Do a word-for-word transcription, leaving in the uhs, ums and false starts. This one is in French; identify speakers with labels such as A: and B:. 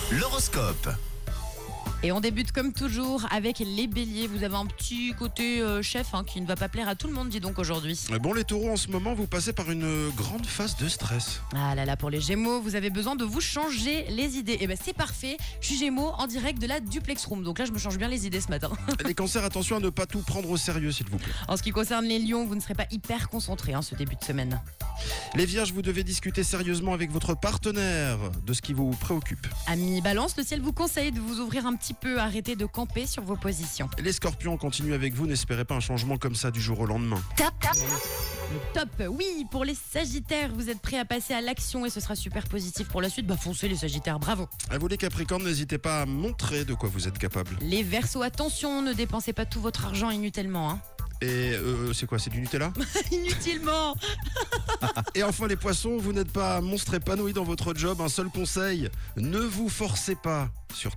A: L'horoscope.
B: Et on débute comme toujours avec les béliers. Vous avez un petit côté euh, chef hein, qui ne va pas plaire à tout le monde, dis donc aujourd'hui.
C: Bon, les taureaux, en ce moment, vous passez par une grande phase de stress.
B: Ah là là, pour les gémeaux, vous avez besoin de vous changer les idées. Et ben c'est parfait, je suis gémeaux en direct de la duplex room. Donc là, je me change bien les idées ce matin.
C: Les cancers, attention à ne pas tout prendre au sérieux, s'il vous plaît.
B: En ce qui concerne les lions, vous ne serez pas hyper concentrés hein, ce début de semaine.
C: Les vierges, vous devez discuter sérieusement avec votre partenaire de ce qui vous préoccupe.
B: Amis balance, le ciel vous conseille de vous ouvrir un petit peu, arrêtez de camper sur vos positions.
C: Les scorpions, continuent avec vous, n'espérez pas un changement comme ça du jour au lendemain.
B: Top, top. Top, oui, pour les sagittaires, vous êtes prêts à passer à l'action et ce sera super positif pour la suite. Bah foncez les sagittaires, bravo.
C: À vous les capricornes, n'hésitez pas à montrer de quoi vous êtes capable.
B: Les verseaux, attention, ne dépensez pas tout votre argent inutilement. Hein.
C: Et euh, c'est quoi, c'est du Nutella?
B: Inutilement.
C: Et enfin les poissons, vous n'êtes pas un monstre épanoui dans votre job, un seul conseil, ne vous forcez pas sur